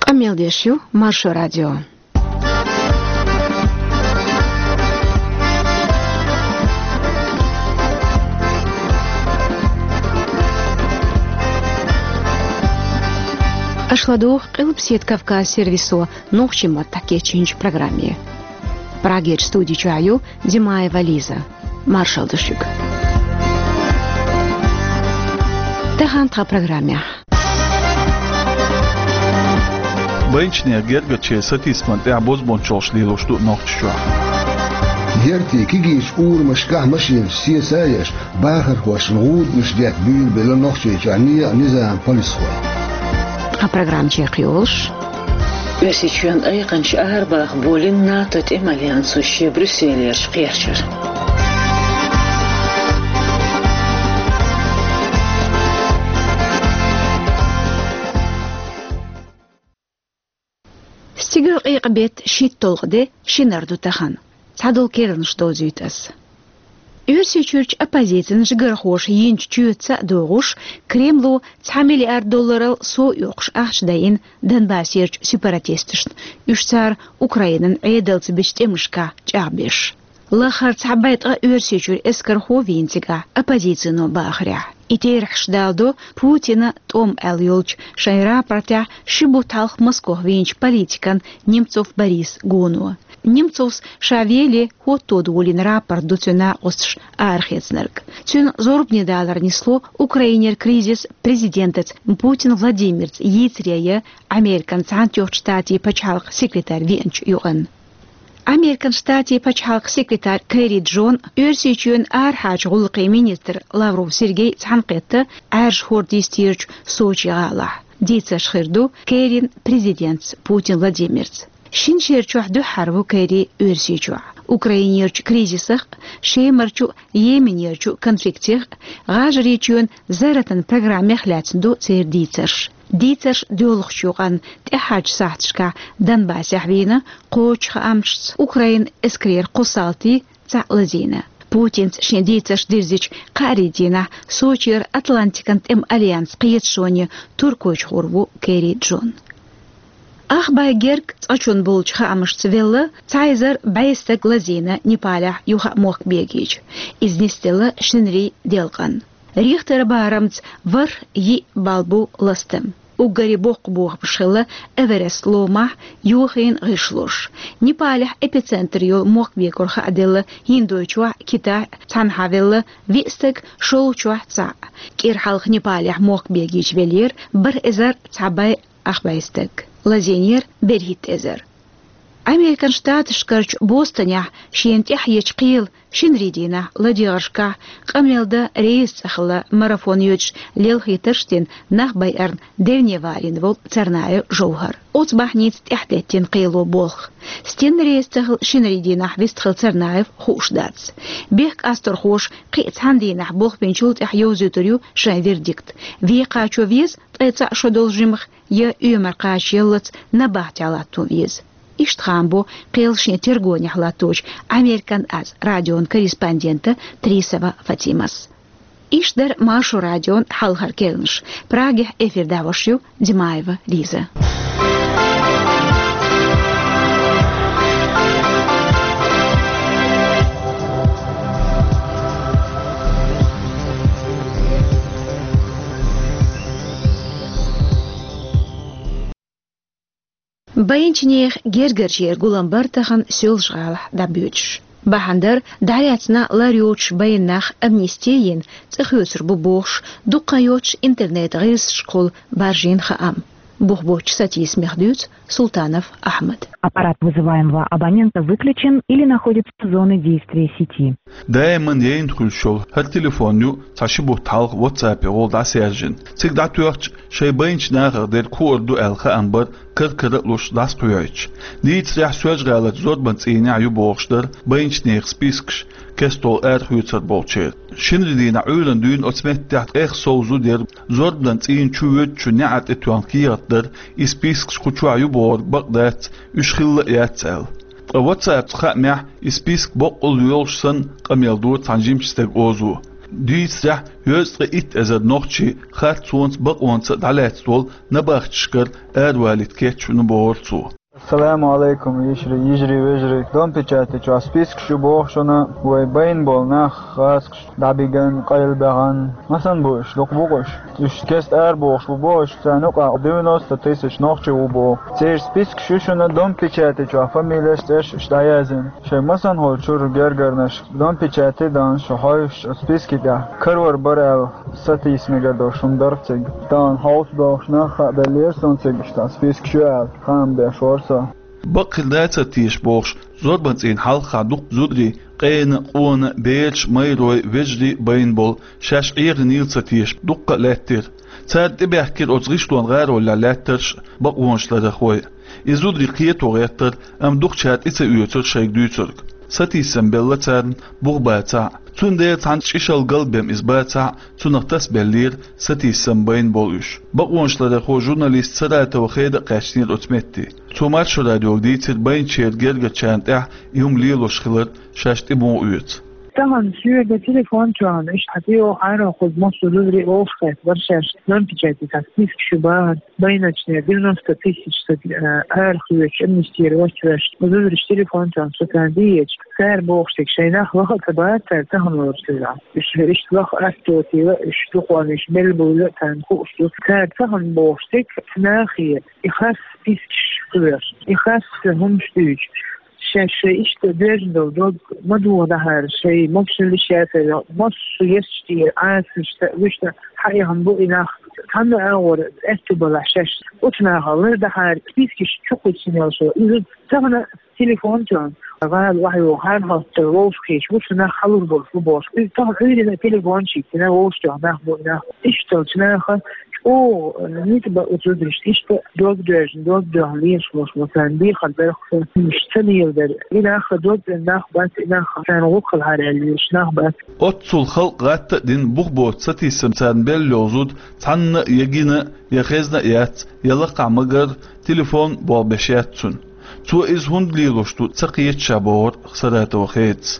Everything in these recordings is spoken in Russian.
Камелдешью Маршо радио. Ашладу Кылпсет Кавказ сервису нухчима таке чинч программе. Прагеч студии чаю Димаева Лиза. Маршал Душик. Тахантха программе. Бенчне гергаче сатисман абоз бончош лилошту нохчва. Герти кигиш урмашка машин сиесаяш бахар хош нуд мшдят бил бел нохче чания низам полисхо. А программ чекиош. Версичуан айканш арбах болин натот эмальянсу ше Брюсселеш керчер. Стигер бет шит толгде шинарду тахан. Садол кернш дозуйтас. Версичурч оппозицион жигархош йинч чуютса догуш Кремлу $1 миллиард со юқш ахшдайын Донбассерч сепаратистишн. Юшцар Украинан эйдалцебештемшка чабеш. Лахар цабайтга версичур эскархо винтига оппозициону бахря. Итерхшдалдо Путина Том Эльюлч шайра протя шибуталх Москов винч политикан Немцов Борис Гуну. Немцов шавели хоттодулин рапорт дуцюна осш архецнерк. Цюн зорбни далар несло Украинер кризис президентец Путин Владимир Яйцрея Американ Цантёх штати пачалх секретарь венч юан. Американ штати пачалх секретарь Кэрри Джон Юрсичюн архач гулқи министр Лавров Сергей Цанкетта арж хордистирч Сочи гала. Дица шхирду Кэрин президент Путин Владимир. Шинчерчу ду харву Кэрри Юрсичу. Украинерч кризисах, шеймарчу Йеменерчу конфликтех, гажричюн заратан программе хляцнду цердицерш. Дицерш дюлхчуган тяхач сахтшка Донбасс вина коч амшц Украин эскрер кусалти цалазина. Путин шендицерш дирзич каридина Сочир Атлантикант альянс киетшони туркоч хорву Кэрри Джон. Ах байгерк цачун булчха амшцвелла цайзер байстак лазина Непаля юха мох бегич. Изнестела шинри делкан. Рихтер барамц вар yi балбу ластем. Угари бог бшила Эверест лома юхин гышлош. Непаля эпицентр ел мох бекорха адела Индойчуа Китай цанхавелла вистек шолчуа ца. Кирхалх Непаля мох бегич велер бір эзер цабай ахбайстек. Лазеньер берхит эзер. Американ штат шкарч Бостоня шентях ечқил шинридина ладиаршка камелда рейс цахла марафон юч лелхитырштин нахбайарн дерневарин вол царнаю жовгар. Оцбахниц тяхтеттин қилу болх. Стен рейс цахл шинридина вистхил царнаев хушдац. Бех асторхош қицхандина болх пенчулт ахьёзутурю шай вердикт. Виқачу виз тайца шодолжимх я юмар қачеллац набахтялату виз. Иштхамбо қилшне тергоня хлаточ Американ аз радион корреспондента Трисова Фатимас. Ишдар Машу радион халхар келнш. Праге эфир давошью Димаева Лиза. Байнчнех гергерчер гуламбартахан сёлжгал да бюч. Бахандар даряцна ларёч байнах амнистиин цехюср бубош дукайоч интернет гайс школ баржин хаам. Бухбоч Сатис Мехдюц, Султанов Ахмед. Аппарат вызываемого абонента выключен или находится в зоне действия сети. Дайман ейн хулшол, хар телефоню, цашибу талх WhatsApp гол да сержин. Цигда туяч шейбайнч нагар дер куорду элха амбар кыр луш дас туяч. Диц рях суяж галат зод банцини аю борштер, байнч нех спискш, кестол хуйцер болчер. Шинридina ölen dün otsmettert sozu der zod banцин чует чуняат этуан киятдер, испискш кучу аю бор бакдат, үшхилла яцел. WhatsApp خامع исписк بقول يولشسن قميلدو تنجيمشتك اوزو Dies höchste it ezer nochchi hat zu uns uns daletstol nabachskar erwalit ketchunu borzu. السلام عليكم يجري ويجري دون بيتشاتي جو سبيسك شو بوخشنا وبين بولنا خاص دابيغان قيل بغان مثلا بوش لوك بوش يش كست ار بوش بوش تانوقع بدونوس تتيسش نوخشي وبو تير سبيسك شوشنا دون بيتشاتي جو فاميلستش شتايازن شي مثلا هول شور گرگرنش دون بيتشاتي دان شو هايش سبيسكي دا كرور برال ستيس ميگردوشون درتگ دان هاوس بوشنا خبليرسون تگشتا سبيسك شوال خام بشور بقلدات تيش بوش زوربنت إن حلقة دوق زودري قين قون بيلش ميروي وجري بين بول شاش إير نيلس تيش دوق لاتر تار تبحكر أزغيشتون غير ولا لاترش بقونش لدخوي إزودري قيتو غيتر أم دوق شات إسا يوتر شايك دوترك ستيسن بلتان بغباتا تون ديت عن شيشال قلبم إزباتا تون اغتس بلير ستيسن بين بولوش بقونش لدخو جورناليست سراتا وخيدا قاشتين أتمتي تومارش راديو ديتر بين شير جرغة چانتح يوم ليلوش خلر شاشت إبو اويت طبعا سير ده تليفون جان ايش حتيو عارف خد مصر دوري اوفخت برشاش نم بيجاتي تاسيس شباب بيناتش ديرنا ستاتيستيش ارخيش امستير واشتراش دوري تليفون جان ستانديج سعر بوخشك شيناخ وقت بعد تهون ورسلا ايش لخ استوتي ايش تقوانش ملبول تان خوشو سعر تهون بوخشك ناخي يخاف بيسكش قدر يخاف هم شتيج شيء ديجنال دوغ مدو ده شيء ممكن لشيء مش يشتي عاس مش حقي هنبو إلى هم أول أكتب العشاش وتنا غير ده كيفش شقول سنيال شو إذا تغنى تليفون جان قال واحد وهذا تروف كيش وتنا خلور بالفوبوس إذا تغنى تليفون شيء تنا وش جانا بونا إيش تلتنا خ او niet bij het dus is dood lees was wat aan die gaat wel مشتني إلى خدود النخبة إلى خان وقل على النخبة أتصل خلق غات دين بوخبوت ستي سمسان بيل لوزود تحن يجينا يخزنا يات يلقى مجر تليفون بوابشاتون تو إز هند ليلوشتو تقيت شابور خسرات وخيت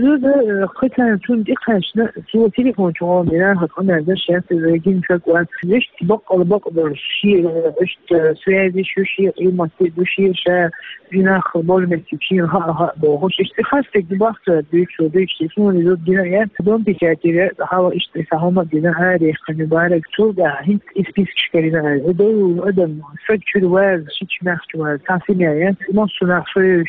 إذا قلنا تون دقيقة سوى تليفون شغال منها قلنا هذا الشيء تلاقين فكوان ليش بقى شيء إيش سوادي شو شيء إيمان تدو شيء شا بنا خبال مكتوبين ها بوهوش إيش تخاصك بباخت ديك تليفون يزود دينا يعني دون بيجاتي هوا إيش تساهم دينا هذه خلي بالك توقع هنت إسبيس كشكلنا هذا دو أدم فكر واز شيء مختوى تعرفين يعني ما صنع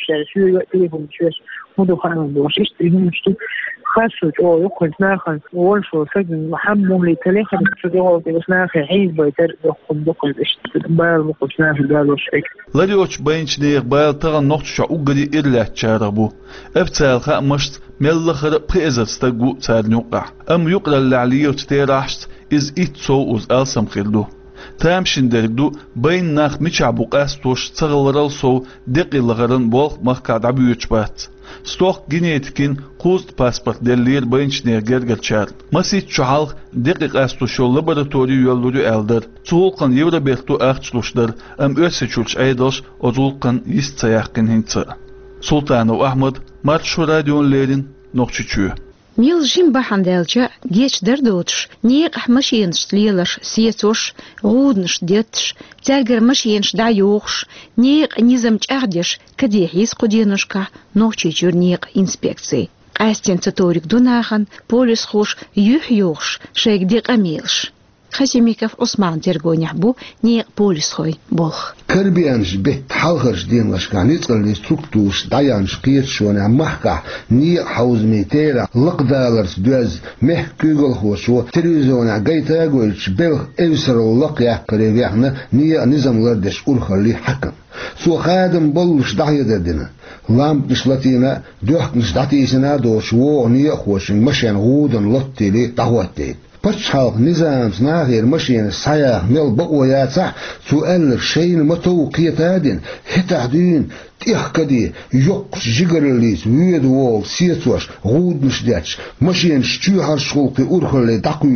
شو تليفون شو مدو خانم بوش اشتريهم مشتو خاصة او يقول ناخن وولفو سجن محمم لتليخن تدوغو بس ناخن عيد بيتر دخل دخل بايل بقل ناخن دالو شيك لديوش بينش نيغ بايل تغن نوخت شعوغدي إرلا تشاربو ابتال خاق مشت ميلخر بخيزر ستاقو تار نوقع ام يقرا اللعليو تتيراشت إز إتسو أز ألسم خيردو تامشين درگدو بين ناخ ميشعبو قاستوش تغلرال سو دقي لغرن بولخ مخكاد عبيوش بات ستوخ جينيتكين قوست باسبورت دلير بينش نيرجر شار مسيت شحال دقي قاستوشو لابوراتوري يولدو ألدر تولقن يورا بيختو أخشلوشدر أم أسيتشولش أيدوش وزولقن يستياقن هنتر سلطانو أحمد مارشو راديون ليرين نوخشيشو ميل جيم بحندالجا جيش دردوتش نيق ماشينش ليلش سيتوش غودنش ديتش تالجر ماشينش دايوخش نيق نيزم تارديش كديحيس قدينشكا نوخشيجور نيق انسبекции قاستين تطوريك دوناخن بوليس خوش يوخش شيك ديق اميلش خشميكف عثمان ترغونيح بو نيق بوليس خوي بولخ كربيانش بيت حلخش دين غشكانيت قلني ستركتوش دايانش قيت شونا محكا نيق حوز ميتيرا لقدالرس دوز مح كوغل خوشو تلفزيونا قيتا قولش بلخ اوسر اللقيا قريبيحنا نيق نظام لردش أرخلي حكم سو خادم بلش دعية دردنا لامب نشلتينا دوح نشدعتيسنا دوش وو نيق خوشن مشان غودن لطيلي دعواتي بتشحال نظام سناغير مشين سايا ميل بقويات صح سؤال شيء متوقيت هادين هتعدين تيخكدي يقش جيجرليس ويد وول سيتوش غود مشداتش مشين شتوهر شغلقي أرخلي دقويش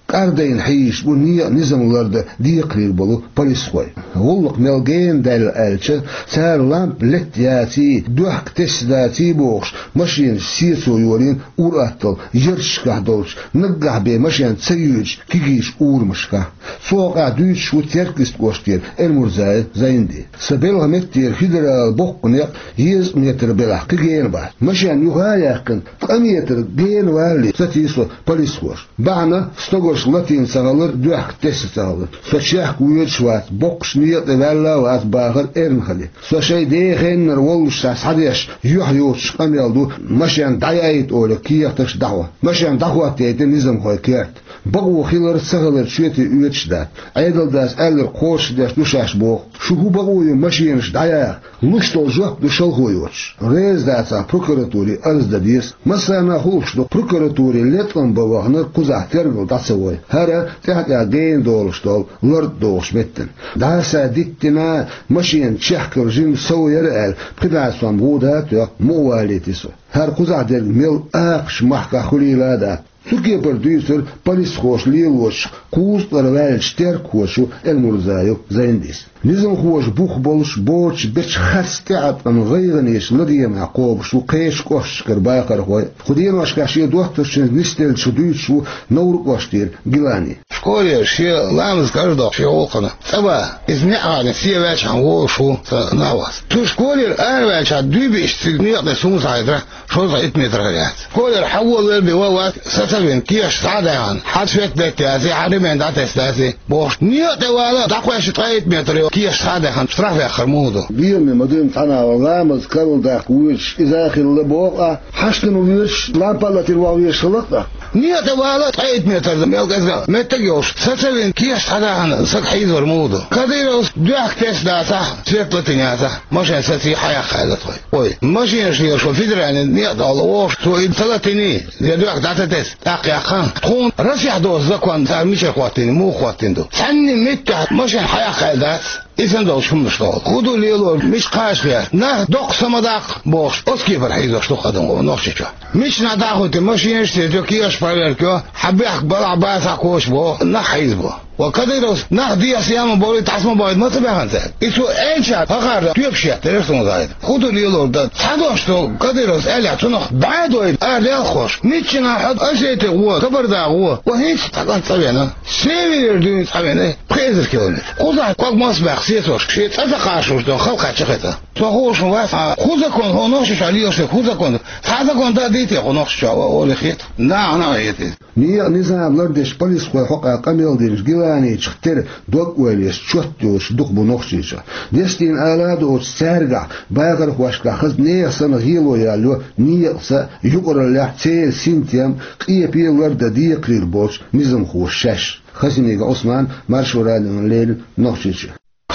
Kardayın hayış bu niye nizamlarda diyekrir bolu polis koy. Gulluk melgeyen del elçe ser lamp letyati duhk tesdati boğuş maşin siyeso yorin urattal yerşka dolç nıggah be maşin tsayüç kigiş uğurmışka. Soğuğa düğüç şu terkist goştir el murzay zayindi. Sabel mettir federal bokkunek 100 metre belak kigeyen var. Maşin yuha yakın 10 metre geyen varli satiso polis koş. Bağına stogoş latin sağalır duhk testi sağalır. Soçak uyuç var bokş niyet evella var bağır ernhali. Soçay deygenler oluşsa sadyaş yuh yuç kameldu maşin dayayit oğlu kiyaktaş dağwa. Maşin dağwa teyde nizam koy kert. Bagu khilar sağalır şüyeti üyetşda. Aydaldas eller koş ders duşaş boğ. Şuhu baguyu maşiniş daya. Luştol joq duşal koyuç. Rezdasa prokuraturi arzda dirs. Masana hulşdo prokuraturi letlan babağını kuzah tergol dasavoy. Hara tehta geyin doğuştol lord doğuşmetten. Dasa dittina maşin çahkır jim soğuyar el. Pıdasan buğda tö muvaletiso. Her kuzah der mil akş mahka hulilada. Suke producer polis hoş liloş kustlar velç ter koşu el murzayo zayndis. Nizam hoş buh boluş borç beç hastiat an gayganiş ladiye maqob şu qeş koş kırbaqar hoy. Xudin başkaşı doktorçun nistel çuduy şu navr koştir gilani. Школе все ламс каждого все окна. Саба из меня все вечера вошу на вас. Ту школе вечера дубиш сигнет сумсайдра что за метр говорят. Школе حول بوات ستبين كيش صادعان حد فيك بتازي عربين داتستازي بوش نيت ولا دقوش 3 متر كيش صادعان شرف اخر مودو. بيوم مدين قنا ولامز كل داك وش اذا خل بوقا حشن ويش لا بالتي الواويش خلقه. نيت ولا 3 متر ملقزا متجوش ستبين كيش صادعان سكحيز ورمودو. كديروس دوك تسداسا سيبلتنياسا ماشين ساتي حياه خالتوي. وي ماشين شي شو فيدراني نيت الله تو ثلاثيني دوك داتتس يا خان تكون رفيع دوز زكوان مش اخواتين مو اخواتين دو سني متى مش حياة خالدات إذن دو شو مشتغل خدوا ليلو مش قاش فيها نه دوق سمداق بوش أسكي برحيزو شتو قدمو نوشيشو مش نداخو مش ينشتي جو كيش فالركو حبيح بلع باسا كوش بو نحيز بو وكديروس نخدي أسيام بولي تعصمو بايد ما تبعان زاد إسو أنشا فقار تيبشي ترسمو زايد خدوا ليلو دا تحدوشتو كديروس أليا تنخ بعدو أردال خوش ميتشنا حد أسيتي غوا كبردا غوا وهيش تقان صبينا سيفير دون صبينا بخيزر كيلومتر قوزا كوك مصباح سيتوش شيت أتقاشوش دون خلقا چخيتا تخوش واسع خوزا كون هونوشش عليوش خوزا كون هذا كون دا ديتي هونوشش أولي خيط نا هيتي نظام لردش بوليس خوي حقا قميل ديرش جيلاني تختر دوك ويليش تشوتوش دوك بنوخشيشا ديستين آلادو تسارقع باقر خواشكا خز نيسان غيلو يالو نيسا يقر الله تيل سنتيام قيه بيه لرد ديقرير بوش نظام خوش شاش خزينيك عثمان مارشورالين الليل نوخشيشا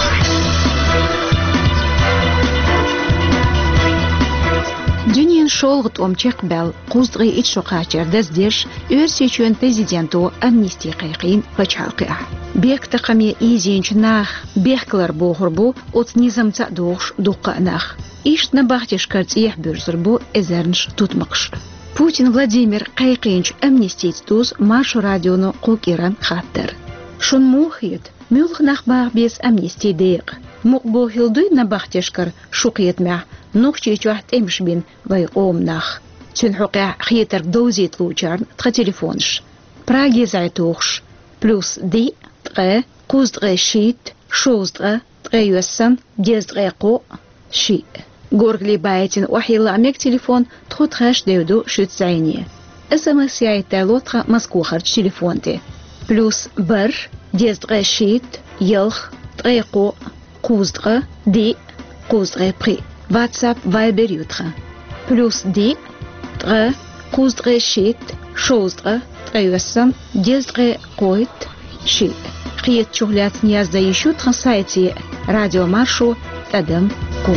Дюнин шолгыт омчек бәл, қуздғы ит шоқачер дәздеш, өрсечуен президенту амнистия қайқин пачалқиа. Бекті қаме изенчінах, беккілер боғырбу, от низамца доғш дуқанах. Ишт на бахтеш карц ех бөрзірбу, әзернш тұтмақш. Путин Владимир қайқинч амнистийтуз маршу радиону қоқиран қаттыр. Шун мухит, мюлғнах бағ бес амнистия дейq. مقبو هلدوي نبختشكر شقيت مع نوخشي جوحت امش بين ويقوم ناخ تنحقع خيتر دوزيت لوجارن تخ تليفونش براغي زايتوخش بلوس دي تغي قوز تغي شيت شوز تغي تغي يوسن ديز تغي قو شي غورغلي بايتين وحيلا اميك تليفون تخو تخاش ديودو شوت زعينيه اسمس يايتالو تخ مسكو خرج تليفون تي بلوس بر ديز تغي شيت يلخ تغي قو قوزدغ دي قوزدغ بري واتساب فايبر يوتغ بلوس دي تغ قوزدغ شيت شوزدغ تغيوسم ديزدغ قويت شي قيت شغلات نياز دا يشو تغسايتي راديو مارشو تدم كوم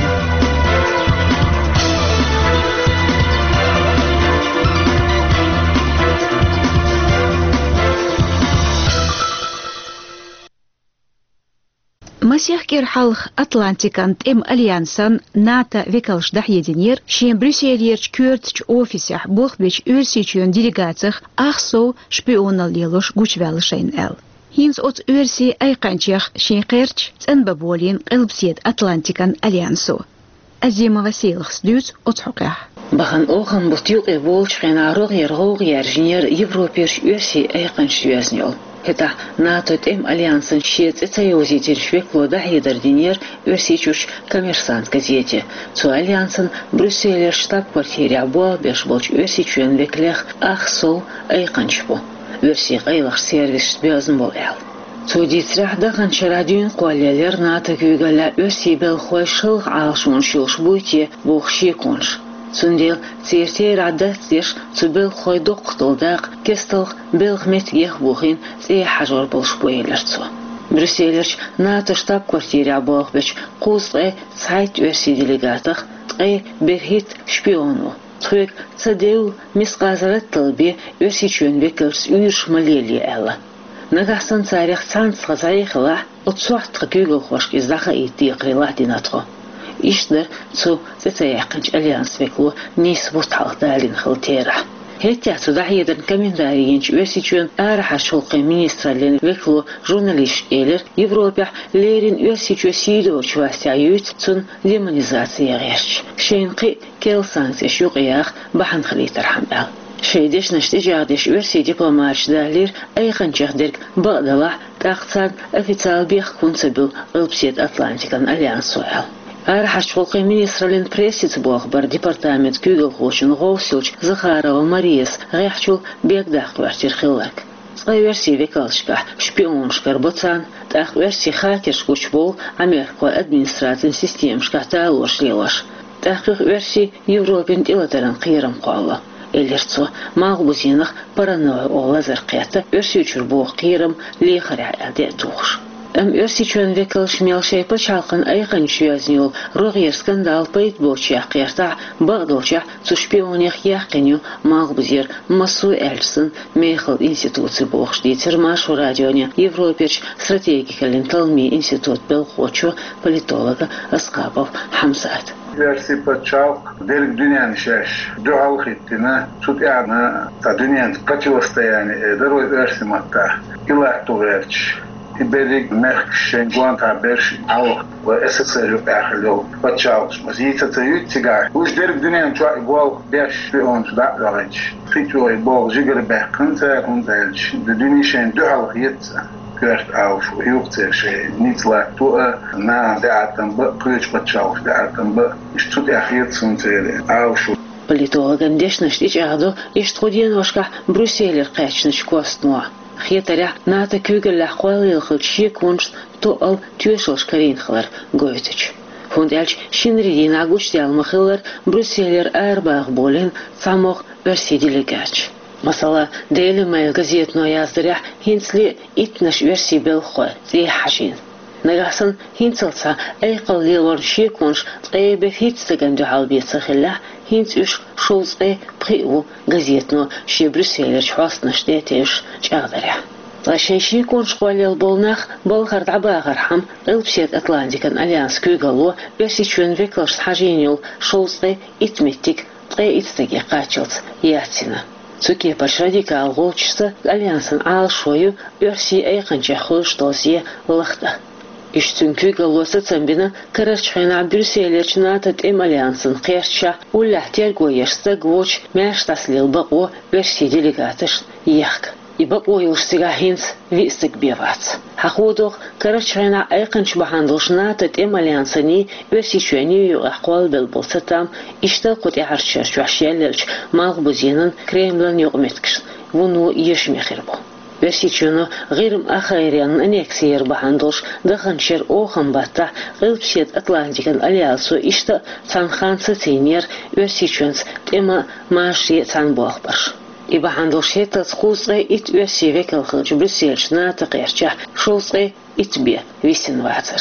Масех Керхалх Атлантикан М Альянсан НАТО векалш дахединер, шем Брюссельерч кёртч офисях бохбеч өрсичен делегациях ахсо шпионал лелош гучвелшейн эл. Химс от өрси айканчах шейкерч ценбаболин элбсет Атлантикан Альянсо. Азима Василхс дюц от хоках. Бахан охан бутюк и волч хенарог ергог яржинер Европеш өрси айканч юазнел. Это НАТО М Альянсан щец и союзитель швекло дахидер динер өрсичуш коммерсант газете. Цу Альянсан Брюсселер штаб-квартире абуал беш волч өрсичуен веклех ахсол айканчпо. Өрси гайлах сервис бязн бол эл. Цу дицрах дахан шарадюн куалелер НАТО кюгала өрси бел хойшыл алшун шулш буйте бохши конш. Сундел циртер аддатиш цубел хойдок толдак кестал белхмет ехбухин цей хажор болшпойлерцо. Брюсселерч НАТО штаб-квартире абохбеч кузэ сайт өрси делегатах цей берхит шпиону. Цуек цадеу мисказарат толби өрси чөнбекерс үйш малели элла. Нагасан царях цанц хазайхла отсуат кюгл хош издаха ити крилатинатро. Иштер цу цецаяхканч Альянс векло нис буталдалин халтера. Хетя цу дахиден комментариенч өрсичен арха шолқы министрлен векло журналист элер Европа лерин өрсичу сидо чвастяют цун демонизация герч. Шенқи келсанс шуқиях бахан хлитер хамбал. Шейдеш наштежадеш өрси дипломатч далер айханчах дерг бадала тахцан официал бех кунцебил элбсет Атлантикан Альянсуэл. Архаш холқы министрлен прессиц бохбар департамент кюгл хошин гоусилч Захарова Мариес гайхчул бегдах квартир хиллак. Цай версии векалшка шпионшкар боцан, тах версии хакерш кучбол Америка администрацион системшка таалош лелаш. Тах версии Европен илатеран қирам қуалла. Элерцо мағбузинах паранойя олазар қията версии чурбо қирам лихаря аде тухш. Өрсичен векал шмел шейпа чалкан айкан чуязнил рогер скандал пейт бочах керта багдолча цу шпионех яхкеню мағбузер Масу Эльсон мейхал институции бохшдитер машу радионе Европеч стратегикален талми институт белхочу политолога Аскапов Хамзат. Версии почалк дерг дуньян шеш дуал хиттина сутяна та дуньян противостояние дорой версии матта илакту верч Iberig merkschen guanta bersh au SSR ахло почалш мазица цаютига уж дерг дуньян чва igual берш он да ранч фиту ибол жигер бехканта ундельч дуньян дуал хитца Kurt auf Jugendsersche niet laat toe na de atembe kuch почалш de atembe is тут ахит сунцеле auf Политологам дешнашти аду иштходиен вошка Брюсселер качныч костно Хетаря НАТО кюгеллах қуалылқыл шекунш туал тюшылш каринхлар гойтыч. Хундельч шинридин агучти алмахылар Брюсселер арбах болен самох верси делегач. Масала Daily Mail газетно яздыря хинсли итнаш верси белхо зей хашин. Нагасан хинцалца айқал лилвар шекунш айбе хитстаган дюхал бейцахилла хинц уш шулц приу газетно ше Брюсселер чхвастнаш детеш чагдаря. Лашен шекунш қуалел болнах болхард абағархам элбсет Атлантикан Альянс кюгало версичуен веклаш хажинил шулц итметтик итстаги қачылц ятсина. Цуки паш радикал голчса Альянсан алшою верси айқанча хулштозе лахта. Иштүнкү галоса цамбина карачхайна Брюсселерч НАТО М Альянсан қерча уллахтер гоешса гвоч мяштаслил бао верси делегатыш яхк. Иба ойылшсига хинц вистик бевац. Хахудох карачхайна айқанч бахандылш НАТО М Альянсани верси чуэни юғақуал белболса там иштал қути харчаш вашеллерч мағбузинын Кремлен юғметкш. Вуну ешмехирбо. Версичуно غير أخيرا أنيكسير بحندوش دخنشر أوخن باتا غلبشيت أتلانتيكان أليالسو إشتا تانخان ستينير версичунс تيما ماشي تان بوخبر إبا حندوش هيتا تخوصي إت верси векалخلج Брюссельш ناتقيرча шулصي إتبيا висен ватер.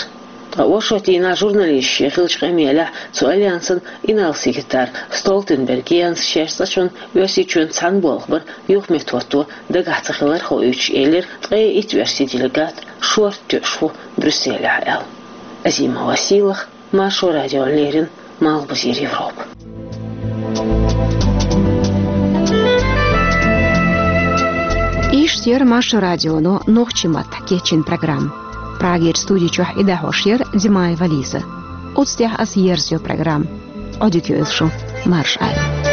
Ошотина журналище хилч камеля цу Альянсан инал секретар Столтенбергианс шерсачун версичун цан болхбар юхметвоту дагацахлар хоюч элер ит верси делегат шорт төшфу Брюсселя эл. Азима Василах, Маршо Радио Лерин, Малбузир Европ. Иштер Маршо Радио, но нохчимат кетчин программ. Прагер студии чух ида хошер Димай Вализа. Отстях ас ерзио программ. Одикюэлшу Марш Ай.